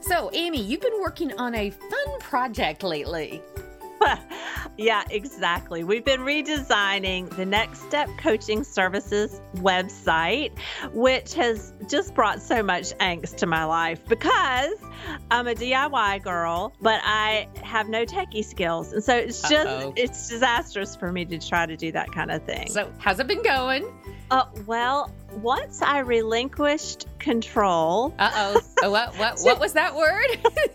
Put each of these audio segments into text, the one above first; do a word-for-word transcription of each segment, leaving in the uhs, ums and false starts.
So, Amy, you've been working on a fun project lately. Yeah, exactly. We've been redesigning the Next Step Coaching Services website, which has just brought so much angst to my life because I'm a D I Y girl, but I have no techie skills. And so it's just, Uh-oh. it's disastrous for me to try to do that kind of thing. So, how's it been going? Uh, well, once I relinquished control. Uh-oh. Oh, what, what, what was that word?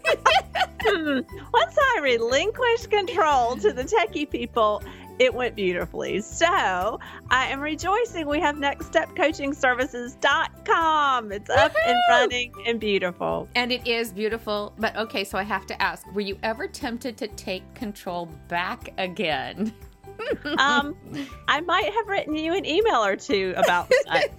Once I relinquished control to the techie people, it went beautifully. So I am rejoicing. We have next step coaching services dot com. It's up Woohoo! and running and beautiful. And it is beautiful. But okay, so I have to ask, were you ever tempted to take control back again? Um, I might have written you an email or two about such.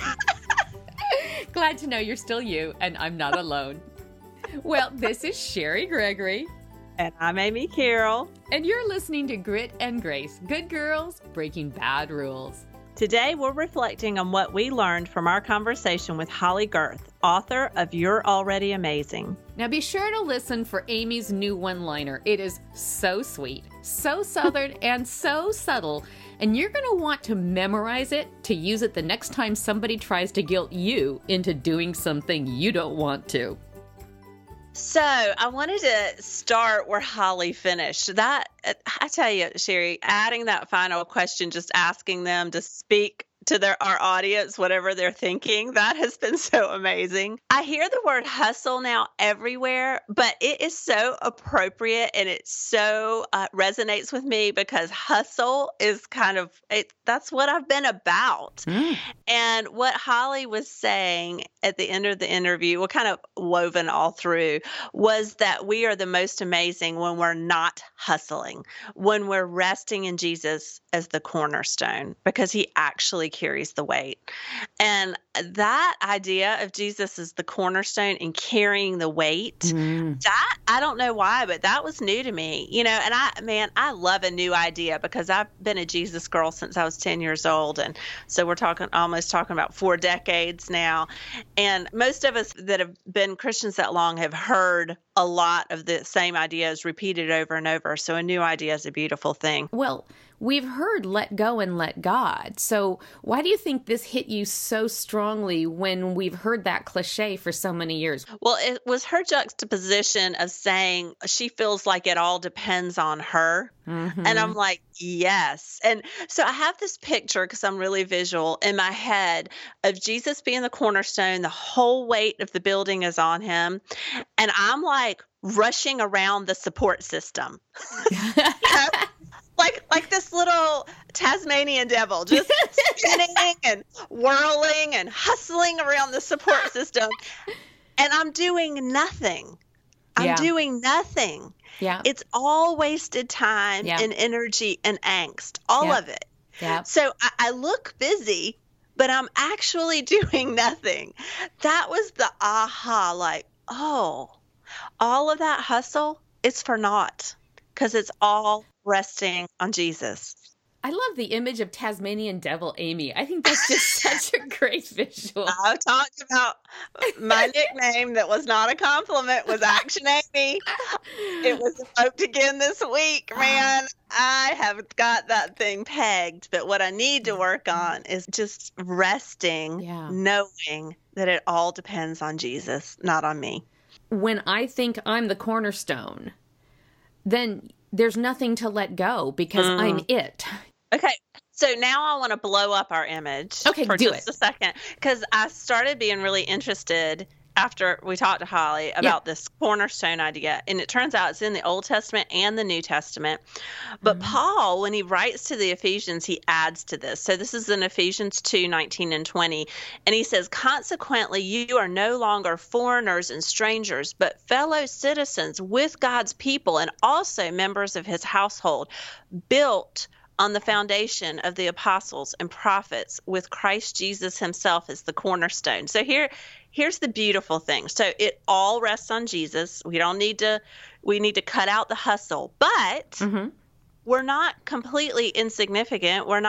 Glad to know you're still you and I'm not alone. Well, this is Sherry Gregory. And I'm Amy Carroll. And you're listening to Grit and Grace, Good Girls Breaking Bad Rules. Today, we're reflecting on what we learned from our conversation with Holly Girth, author of You're Already Amazing. Now be sure to listen for Amy's new one-liner. It is so sweet, so southern, and so subtle. And you're going to want to memorize it to use it the next time somebody tries to guilt you into doing something you don't want to. So I wanted to start where Holly finished. That, I tell you, Sherry, adding that final question, just asking them to speak to their our audience, whatever they're thinking, that has been so amazing. I hear the word hustle now everywhere, but it is so appropriate and it so uh, resonates with me because hustle is kind of, it, that's what I've been about. Mm. And what Holly was saying at the end of the interview, well, kind of woven all through, was that we are the most amazing when we're not hustling, when we're resting in Jesus as the cornerstone, because he actually carries the weight. And that idea of Jesus as the cornerstone and carrying the weight, Mm. that, I don't know why, but that was new to me, you know, and I, man, I love a new idea because I've been a Jesus girl since I was ten years old. And so we're talking, almost talking about four decades now. And most of us that have been Christians that long have heard a lot of the same ideas repeated over and over. So a new idea is a beautiful thing. Well, we've heard let go and let God. So why do you think this hit you so strongly when we've heard that cliche for so many years? Well, it was her juxtaposition of saying she feels like it all depends on her. Mm-hmm. And I'm like, yes. And so I have this picture, because I'm really visual, in my head of Jesus being the cornerstone. The whole weight of the building is on him. And I'm like rushing around the support system. You know? Like like this little Tasmanian devil, just spinning and whirling and hustling around the support system. And I'm doing nothing. I'm Yeah. doing nothing. Yeah. It's all wasted time Yeah. and energy and angst, all Yeah. of it. Yeah. So I, I look busy, but I'm actually doing nothing. That was the aha, like, oh, all of that hustle is for naught, because it's all resting on Jesus. I love the image of Tasmanian devil Amy. I think that's just such a great visual. I've talked about my nickname that was not a compliment was Action Amy. It was invoked again this week, man. I have got that thing pegged, but what I need to work on is just resting, Yeah. knowing that it all depends on Jesus, not on me. When I think I'm the cornerstone, then there's nothing to let go because Mm. I'm it. Okay, so now I want to blow up our image Okay, for do just it. a second, because I started being really interested after we talked to Holly about this cornerstone idea. And it turns out it's in the Old Testament and the New Testament. But Mm-hmm. Paul, when he writes to the Ephesians, he adds to this. So this is in Ephesians two, nineteen and twenty. And he says, consequently, you are no longer foreigners and strangers, but fellow citizens with God's people and also members of his household, built on the foundation of the apostles and prophets, with Christ Jesus himself as the cornerstone. So here, here's the beautiful thing. So it all rests on Jesus. We don't need to, we need to cut out the hustle, but Mm-hmm. we're not completely insignificant. We're not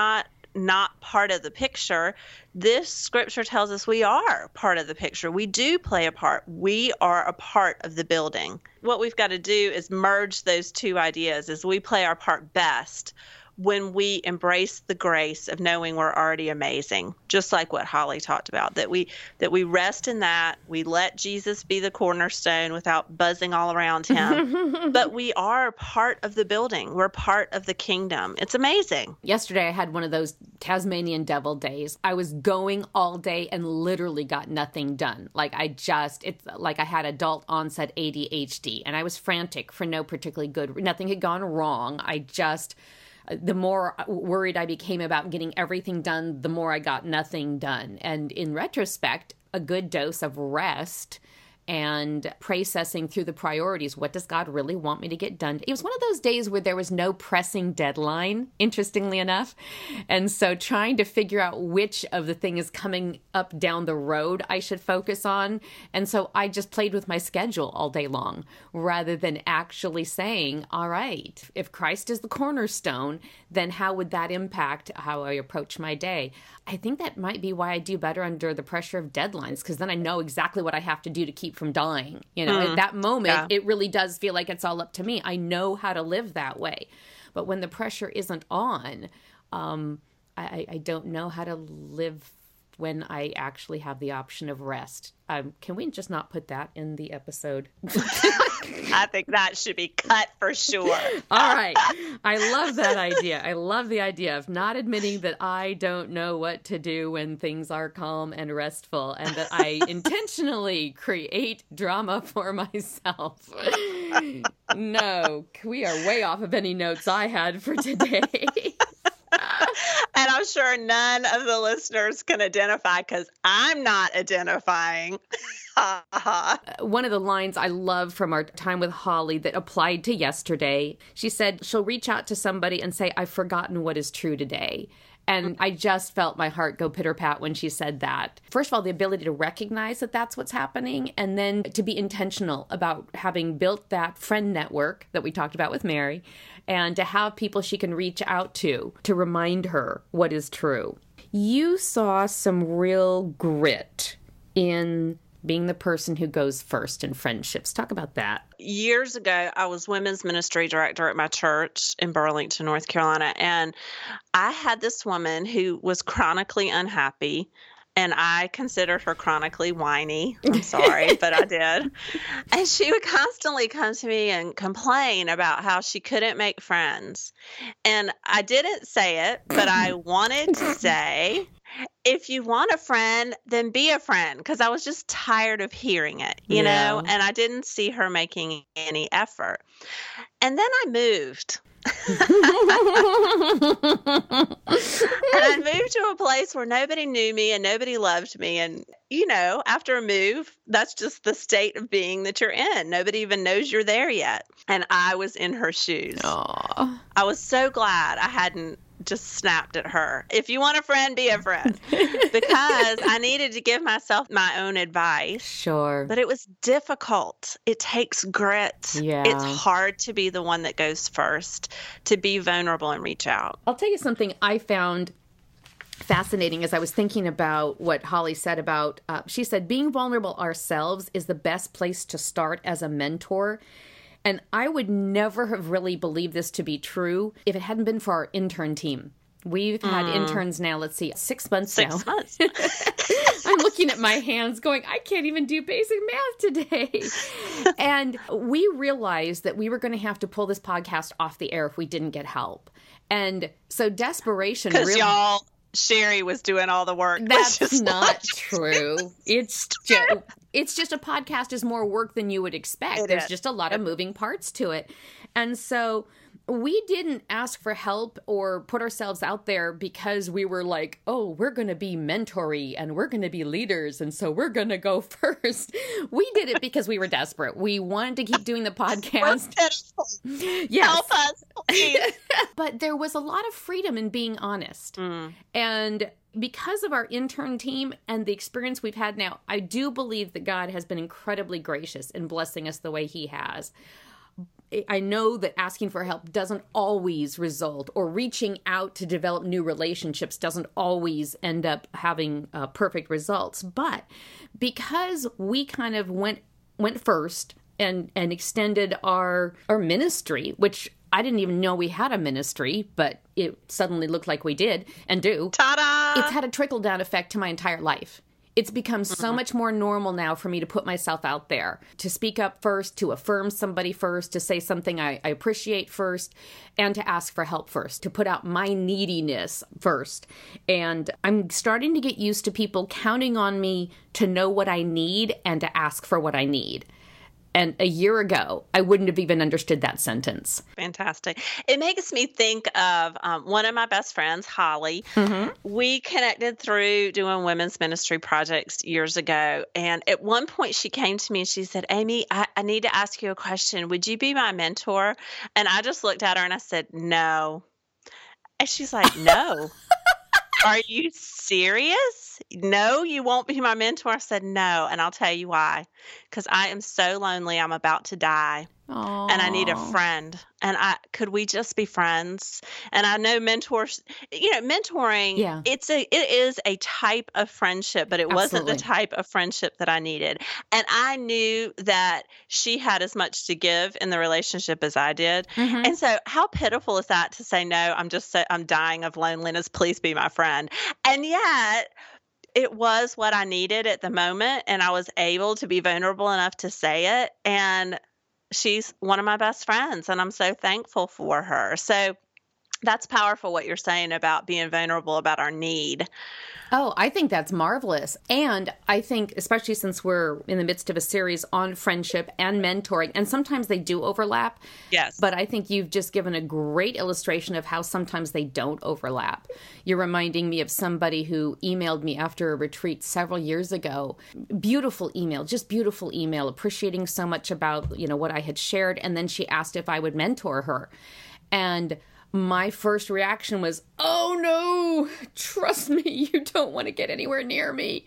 not part of the picture. This scripture tells us we are part of the picture. We do play a part. We are a part of the building. What we've got to do is merge those two ideas as we play our part best when we embrace the grace of knowing we're already amazing, just like what Holly talked about, that we that we rest in that, we let Jesus be the cornerstone without buzzing all around him, but we are part of the building. We're part of the kingdom. It's amazing. Yesterday, I had one of those Tasmanian devil days. I was going all day and literally got nothing done. Like I just, it's like I had adult onset A D H D, and I was frantic for no particularly good, nothing had gone wrong. I just... The more worried I became about getting everything done, the more I got nothing done. And in retrospect, a good dose of rest and processing through the priorities. What does God really want me to get done? It was one of those days where there was no pressing deadline, interestingly enough. And so trying to figure out which of the things coming up down the road I should focus on. And so I just played with my schedule all day long rather than actually saying, all right, if Christ is the cornerstone, then how would that impact how I approach my day? I think that might be why I do better under the pressure of deadlines, because then I know exactly what I have to do to keep from dying. You know, mm, at that moment, yeah. It really does feel like it's all up to me. I know how to live that way. But when the pressure isn't on, um, I, I don't know how to live when I actually have the option of rest. Um, can we just not put that in the episode? I think that should be cut for sure. All right. I love that idea. I love the idea of not admitting that I don't know what to do when things are calm and restful, and that I intentionally create drama for myself. No, we are way off of any notes I had for today. And I'm sure none of the listeners can identify because I'm not identifying. One of the lines I love from our time with Holly that applied to yesterday, she said she'll reach out to somebody and say, I've forgotten what is true today. And I just felt my heart go pitter-pat when she said that. First of all, the ability to recognize that that's what's happening, and then to be intentional about having built that friend network that we talked about with Mary, and to have people she can reach out to to remind her what is true. You saw some real grit in being the person who goes first in friendships. Talk about that. Years ago, I was women's ministry director at my church in Burlington, North Carolina, and I had this woman who was chronically unhappy, and I considered her chronically whiny. I'm sorry, but I did. And she would constantly come to me and complain about how she couldn't make friends. And I didn't say it, but I wanted to say, if you want a friend, then be a friend, because I was just tired of hearing it, you yeah. know, and I didn't see her making any effort. And then I moved. And I moved to a place where nobody knew me and nobody loved me. And, you know, after a move, that's just the state of being that you're in. Nobody even knows you're there yet. And I was in her shoes. Aww. I was so glad I hadn't just snapped at her. If you want a friend, be a friend. Because I needed to give myself my own advice. Sure. But it was difficult. It takes grit. Yeah. It's hard to be the one that goes first, to be vulnerable and reach out. I'll tell you something I found fascinating as I was thinking about what Holly said about, uh, she said, being vulnerable ourselves is the best place to start as a mentor. And I would never have really believed this to be true if it hadn't been for our intern team. We've had mm. interns now, let's see, six months six now. Six months. I'm looking at my hands going, I can't even do basic math today. And we realized that we were going to have to pull this podcast off the air if we didn't get help. And so desperation really... really... y'all... Sherry was doing all the work. That's not true. It's just, it's just a podcast is more work than you would expect. It There's is. just a lot of moving parts to it. And so we didn't ask for help or put ourselves out there because we were like, oh, we're going to be mentory and we're going to be leaders. And so we're going to go first. We did it because we were desperate. We wanted to keep doing the podcast. Yes. Help us, please. But there was a lot of freedom in being honest. Mm. And because of our intern team and the experience we've had now, I do believe that God has been incredibly gracious in blessing us the way he has. I know that asking for help doesn't always result, or reaching out to develop new relationships doesn't always end up having uh, perfect results. But because we kind of went went first and and extended our our ministry, which I didn't even know we had a ministry, but it suddenly looked like we did and do. Ta-da! It's had a trickle-down effect to my entire life. It's become so much more normal now for me to put myself out there, to speak up first, to affirm somebody first, to say something I, I appreciate first, and to ask for help first, to put out my neediness first. And I'm starting to get used to people counting on me to know what I need and to ask for what I need. And a year ago, I wouldn't have even understood that sentence. Fantastic. It makes me think of um, one of my best friends, Holly. Mm-hmm. We connected through doing women's ministry projects years ago. And at one point, she came to me and she said, Amy, I, I need to ask you a question. Would you be my mentor? And I just looked at her and I said, no. And she's like, no. Are you serious? No, you won't be my mentor. I said, no. And I'll tell you why. Because I am so lonely. I'm about to die. Aww. And I need a friend. And I could we just be friends? And I know mentors, you know, mentoring, yeah. it's a it is a type of friendship, but it Absolutely. wasn't the type of friendship that I needed. And I knew that she had as much to give in the relationship as I did. Mm-hmm. And so how pitiful is that to say, no, I'm just so, I'm dying of loneliness. Please be my friend. And yet it was what I needed at the moment. And I was able to be vulnerable enough to say it. And she's one of my best friends, and I'm so thankful for her. So that's powerful what you're saying about being vulnerable about our need. Oh, I think that's marvelous. And I think, especially since we're in the midst of a series on friendship and mentoring, and sometimes they do overlap. Yes. But I think you've just given a great illustration of how sometimes they don't overlap. You're reminding me of somebody who emailed me after a retreat several years ago. Beautiful email, just beautiful email, appreciating so much about, you know, what I had shared. And then she asked if I would mentor her. And my first reaction was, oh no, trust me, you don't want to get anywhere near me.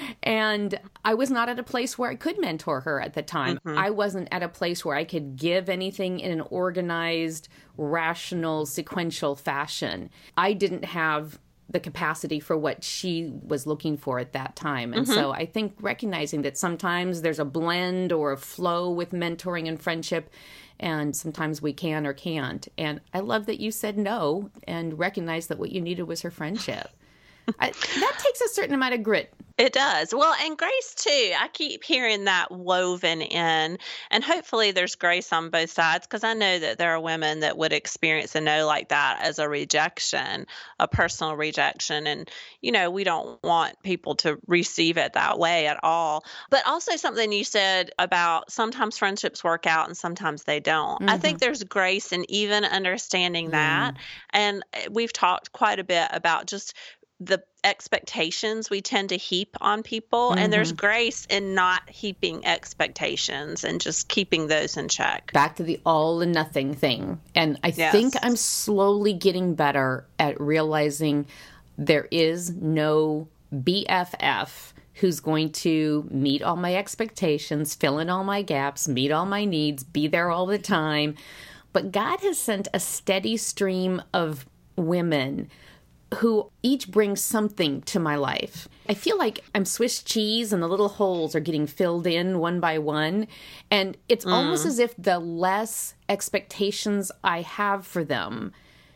And I was not at a place where I could mentor her at the time. Mm-hmm. I wasn't at a place where I could give anything in an organized, rational, sequential fashion. I didn't have the capacity for what she was looking for at that time. And mm-hmm. so I think recognizing that sometimes there's a blend or a flow with mentoring and friendship, and sometimes we can or can't. And I love that you said no and recognized that what you needed was her friendship. I, that takes a certain amount of grit. It does. Well, and grace too. I keep hearing that woven in, and hopefully there's grace on both sides, because I know that there are women that would experience a no like that as a rejection, a personal rejection. And, you know, we don't want people to receive it that way at all. But also something you said about sometimes friendships work out and sometimes they don't. Mm-hmm. I think there's grace in even understanding that. Mm. And we've talked quite a bit about just the expectations we tend to heap on people. Mm-hmm. And there's grace in not heaping expectations and just keeping those in check. Back to the all and nothing thing. And I yes. think I'm slowly getting better at realizing there is no B F F who's going to meet all my expectations, fill in all my gaps, meet all my needs, be there all the time. But God has sent a steady stream of women who each bring something to my life. I feel like I'm Swiss cheese and the little holes are getting filled in one by one. And it's mm. almost as if the less expectations I have for them,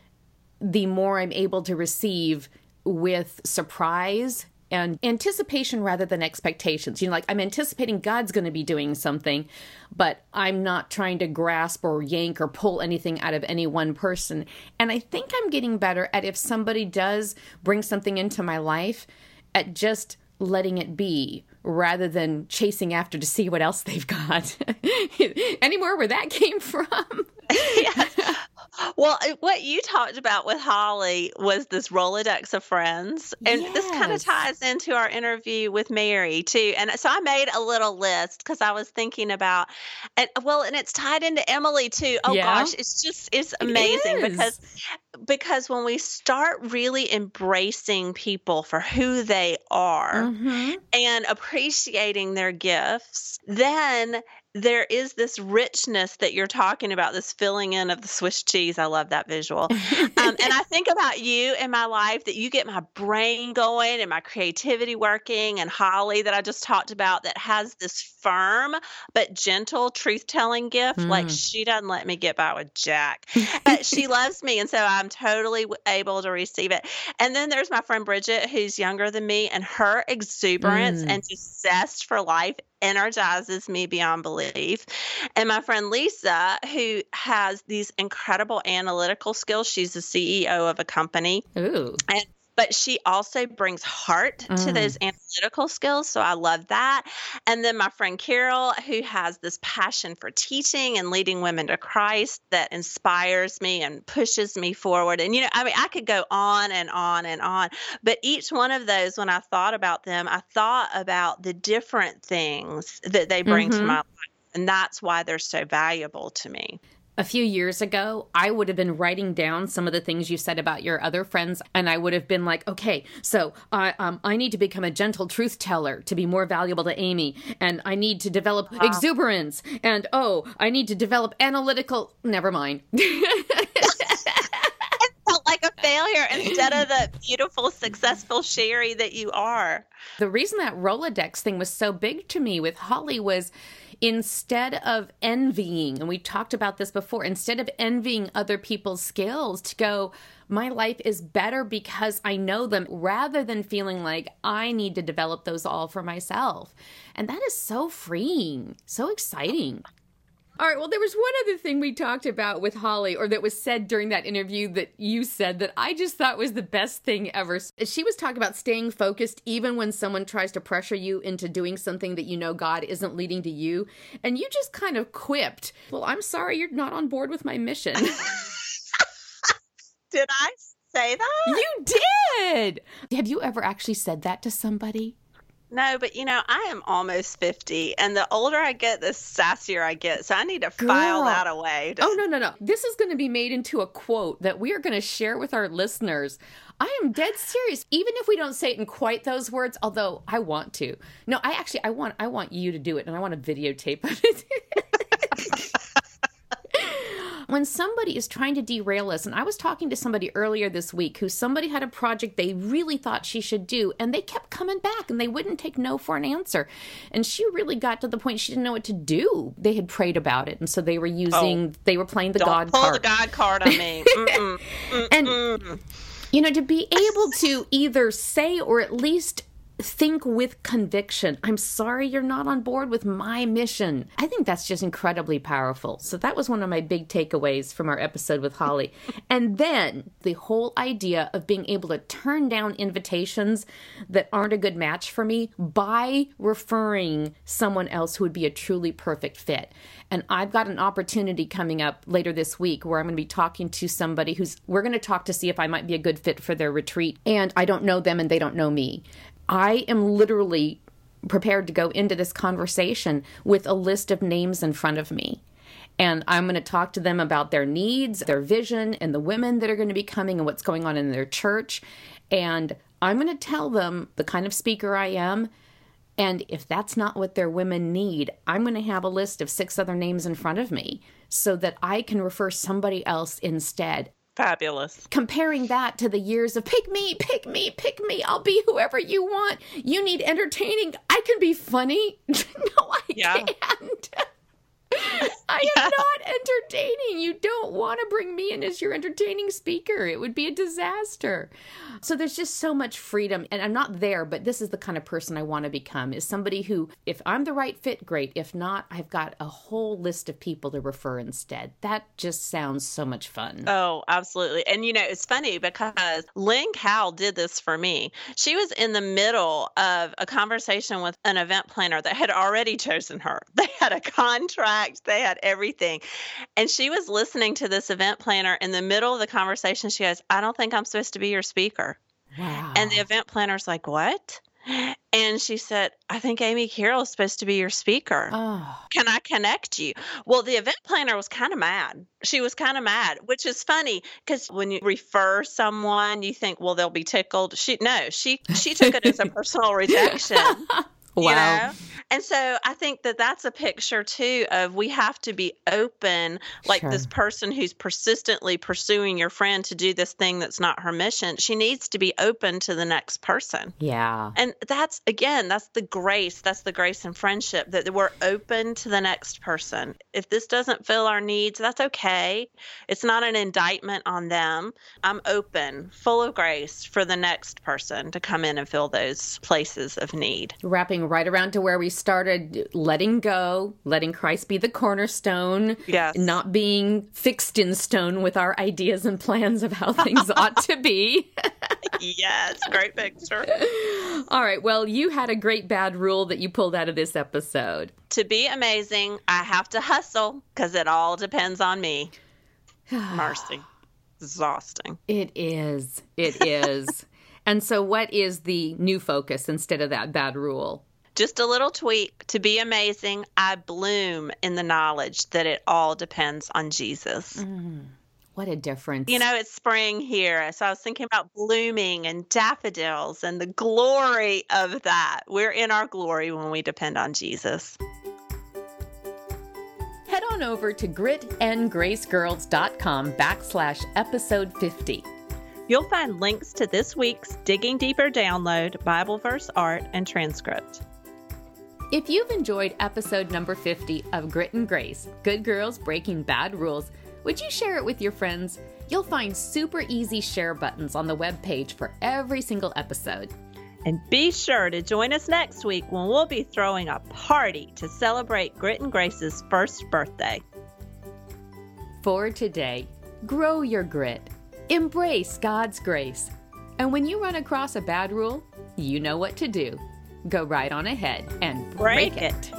the more I'm able to receive with surprise and anticipation rather than expectations. You know, like I'm anticipating God's going to be doing something, but I'm not trying to grasp or yank or pull anything out of any one person. And I think I'm getting better at, if somebody does bring something into my life, at just letting it be rather than chasing after to see what else they've got. Anywhere where that came from? Yes. Well, what you talked about with Holly was this Rolodex of friends. And yes. this kind of ties into our interview with Mary, too. And so I made a little list because I was thinking about, and well, and it's tied into Emily, too. Oh, yeah. gosh, it's just, it's amazing it because because when we start really embracing people for who they are mm-hmm. and appreciating their gifts, then there is this richness that you're talking about, this filling in of the Swiss cheese. I love that visual. Um, and I think about you in my life, that you get my brain going and my creativity working, and Holly that I just talked about, that has this firm but gentle truth-telling gift. Mm. Like, she doesn't let me get by with Jack. Uh, she loves me, and so I'm totally w- able to receive it. And then there's my friend Bridget, who's younger than me, and her exuberance Mm. and just zest for life energizes me beyond belief. And my friend Lisa, who has these incredible analytical skills, she's the C E O of a company. Ooh. And but she also brings heart to Mm. those analytical skills. So I love that. And then my friend Carol, who has this passion for teaching and leading women to Christ that inspires me and pushes me forward. And, you know, I mean, I could go on and on and on. But each one of those, when I thought about them, I thought about the different things that they bring to Mhm. my life. And that's why they're so valuable to me. A few years ago, I would have been writing down some of the things you said about your other friends, and I would have been like, okay, so I um, I need to become a gentle truth teller to be more valuable to Amy, and I need to develop Wow. exuberance, and oh, I need to develop analytical... Never mind. Felt like a failure instead of the beautiful, successful Sherry that you are. The reason that Rolodex thing was so big to me with Holly was, instead of envying, and we talked about this before, instead of envying other people's skills, to go, my life is better because I know them, rather than feeling like I need to develop those all for myself. And that is so freeing, so exciting. All right, well, there was one other thing we talked about with Holly, or that was said during that interview that you said, that I just thought was the best thing ever. She was talking about staying focused even when someone tries to pressure you into doing something that you know God isn't leading to you. And you just kind of quipped, well, I'm sorry you're not on board with my mission. Did I say that? You did! Have you ever actually said that to somebody? No, but you know, I am almost fifty, and the older I get, the sassier I get. So I need to Girl. file that away. Oh, no, no, no. This is going to be made into a quote that we are going to share with our listeners. I am dead serious. Even if we don't say it in quite those words, although I want to. No, I actually, I want, I want you to do it, and I want to videotape it. When somebody is trying to derail us, and I was talking to somebody earlier this week who somebody had a project they really thought she should do, and they kept coming back and they wouldn't take no for an answer. And she really got to the point she didn't know what to do. They had prayed about it, and so they were using, oh, they were playing the don't God pull card. the God card on me. Mm-mm. Mm-mm. And, you know, to be able to either say or at least think with conviction, I'm sorry you're not on board with my mission. I think that's just incredibly powerful. So that was one of my big takeaways from our episode with Holly. And then the whole idea of being able to turn down invitations that aren't a good match for me by referring someone else who would be a truly perfect fit. And I've got an opportunity coming up later this week where I'm going to be talking to somebody who's, we're going to talk to see if I might be a good fit for their retreat. And I don't know them and they don't know me. I am literally prepared to go into this conversation with a list of names in front of me. And I'm going to talk to them about their needs, their vision, and the women that are going to be coming and what's going on in their church. And I'm going to tell them the kind of speaker I am. And if that's not what their women need, I'm going to have a list of six other names in front of me so that I can refer somebody else instead. Fabulous. Comparing that to the years of pick me, pick me, pick me, I'll be whoever you want. You need entertaining. I can be funny. No, I yeah. can't. I am yeah. not entertaining. You don't want to bring me in as your entertaining speaker. It would be a disaster. So there's just so much freedom. And I'm not there, but this is the kind of person I want to become, is somebody who, if I'm the right fit, great. If not, I've got a whole list of people to refer instead. That just sounds so much fun. Oh, absolutely. And, you know, it's funny because Lynn Cowell did this for me. She was in the middle of a conversation with an event planner that had already chosen her. They had a contract. They had everything. And she was listening to this event planner in the middle of the conversation. She goes, I don't think I'm supposed to be your speaker. Wow. And the event planner's like, what? And she said, I think Amy Carroll is supposed to be your speaker. Oh. Can I connect you? Well, the event planner was kind of mad. She was kind of mad, which is funny because when you refer someone, you think, well, they'll be tickled. She no, she she took it as a personal rejection. Wow. You know? And so I think that that's a picture too of we have to be open, like Sure. this person who's persistently pursuing your friend to do this thing that's not her mission. She needs to be open to the next person. Yeah. And that's, again, that's the grace. That's the grace and friendship, that we're open to the next person. If this doesn't fill our needs, that's okay. It's not an indictment on them. I'm open, full of grace for the next person to come in and fill those places of need. Wrapping right around to where we started, letting go, letting Christ be the cornerstone, Yes. not being fixed in stone with our ideas and plans of how things ought to be. Yes, great picture. All right, well, you had a great bad rule that you pulled out of this episode. To be amazing, I have to hustle because it all depends on me. Mercy. Exhausting. It is. It is. And so what is the new focus instead of that bad rule? Just a little tweak. To be amazing, I bloom in the knowledge that it all depends on Jesus. Mm, what a difference. You know, it's spring here. So I was thinking about blooming and daffodils and the glory of that. We're in our glory when we depend on Jesus. Head on over to gritandgracegirls.com backslash episode 50. You'll find links to this week's Digging Deeper download, Bible verse art, and transcript. If you've enjoyed episode number fifty of Grit and Grace, Good Girls Breaking Bad Rules, would you share it with your friends? You'll find super easy share buttons on the webpage for every single episode. And be sure to join us next week when we'll be throwing a party to celebrate Grit and Grace's first birthday. For today, grow your grit. Embrace God's grace. And when you run across a bad rule, you know what to do. Go right on ahead and break, Break it. it.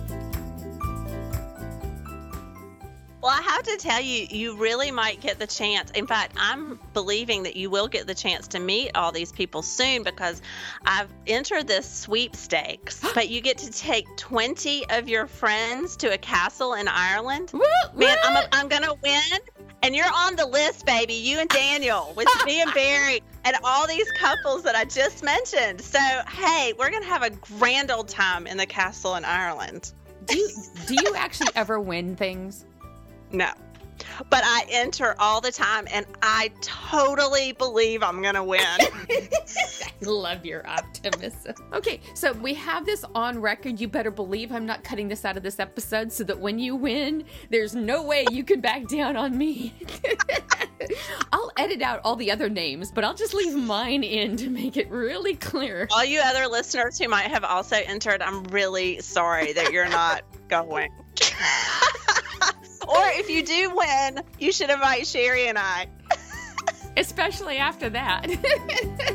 Well, I have to tell you, you really might get the chance. In fact, I'm believing that you will get the chance to meet all these people soon because I've entered this sweepstakes. But you get to take twenty of your friends to a castle in Ireland. Woo, Man, woo! I'm, a, I'm going to win. And you're on the list, baby. You and Daniel with me and Barry and all these couples that I just mentioned. So, hey, we're going to have a grand old time in the castle in Ireland. Do you, do you actually ever win things? No. But I enter all the time, and I totally believe I'm going to win. I love your optimism. Okay, so we have this on record. You better believe I'm not cutting this out of this episode so that when you win, there's no way you can back down on me. I'll edit out all the other names, but I'll just leave mine in to make it really clear. All you other listeners who might have also entered, I'm really sorry that you're not going. Or if you do win, you should invite Sherry and I. Especially after that.